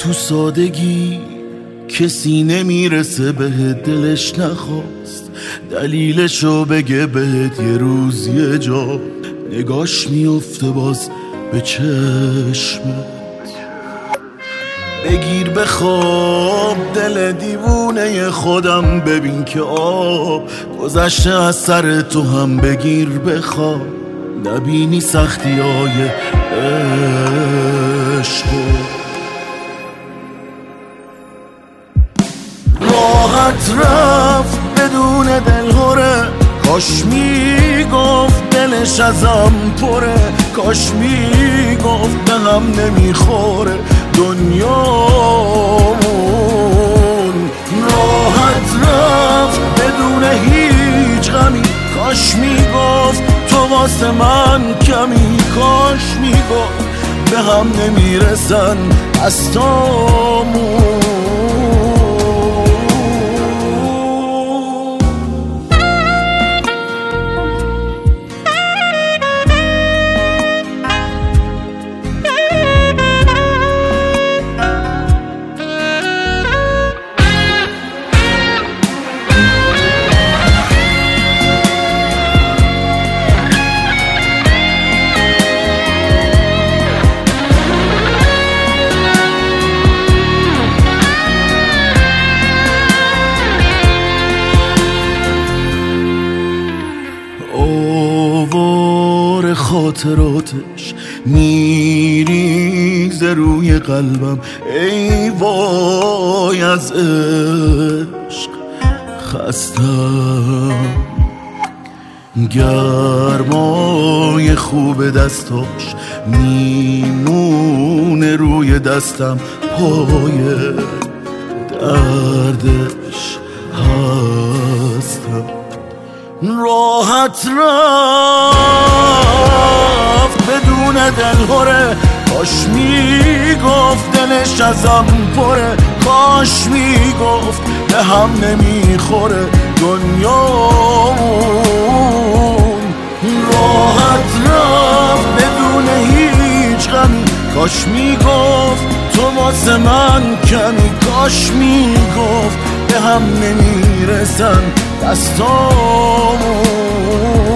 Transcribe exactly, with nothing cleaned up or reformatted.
تو سادگی کسی نمیرسه بهت، دلش نخواست دلیلشو بگه بهت. یه روز یه جا نگاش میفته باز به چشمت، بگیر بخواب دل دیوونه خودم، ببین که آب گذشته از سر تو هم. بگیر بخواب نبینی سختی های عشق، راحت رفت بدون دلهوره. کاش میگفت دلش ازم پره، کاش میگفت به هم نمیخوره دنیامون. راحت رفت بدون هیچ غمی، کاش میگفت تو واسه من کمی، کاش میگفت به هم نمیرسن دستامون. آوار خاطراتش میریزه روی قلبم، ای وای از عشق خستم. گرمای خوب دستاش میمونه روی دستم، پای دردش هستم. راحت رفت بدون دلهوره، کاش میگفت دلش ازم پره، کاش میگفت به هم نمیخوره دنیامون. راحت رفت بدون هیچ غمی، کاش میگفت تو واسه من کمی، کاش میگفت به هم نمیرسن دستامون.